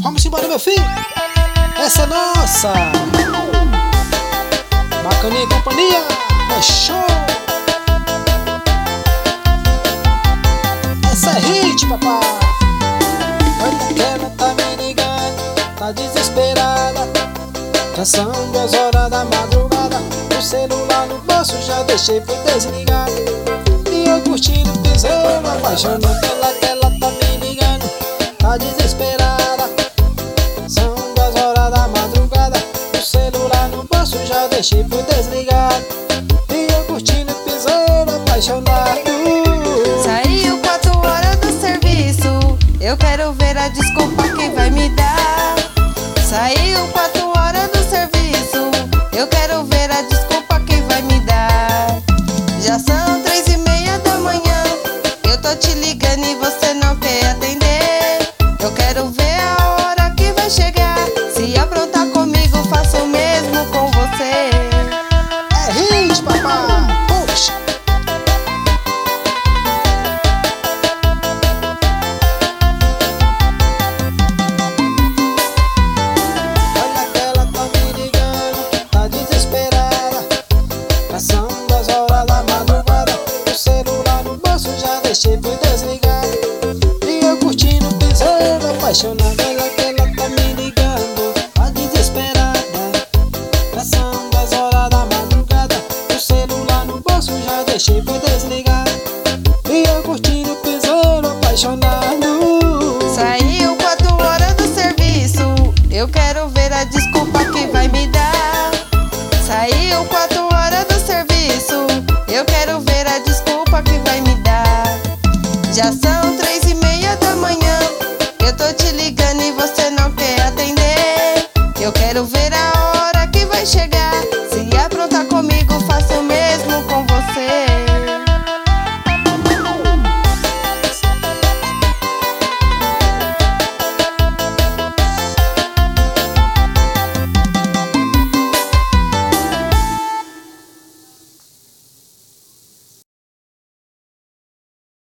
Vamos embora, meu filho. Essa é nossa. Bacaninha e companhia. É show. Essa é hit, papai. Olha que ela tá me ligando, tá desesperada. Já são 2 horas da madrugada. O celular no bolso já deixei por desligado. E eu curtindo o piseiro, apaixonado pela que ela tá me ligando, tá desesperada. São 2 horas da madrugada. O celular no bolso já deixei por desligado. E eu curtindo o piseiro, apaixonado. Saiu 4 horas do serviço, eu quero ver a desculpa que vai me dar. Saiu 4 horas do serviço, eu quero ver a desculpa que vai me dar. Já são 3:30 da manhã, eu tô te ligando e você não quer atender. Eu quero ver a hora que vai chegar. Se aprontar comigo, faço o mesmo com você. É hit, papai. Puxa. Olha que ela tá me ligando, tá desesperada. Já são 2 horas da madrugada. O celular no bolso já deixei por desligado. E eu curtindo o piseiro, apaixonado. Olha que ela tá me ligando, tá desesperada. Já são 2 horas da madrugada. O celular no bolso já deixei por desligado. E eu curtindo o piseiro, apaixonado. Saiu 4 horas do serviço, eu quero ver a desculpa que vai me dar. Saiu 4 horas do serviço, eu quero ver a desculpa que vai me dar. Já são 3:30 da manhã, eu tô te ligando e você não quer atender. Eu quero ver a hora que vai chegar.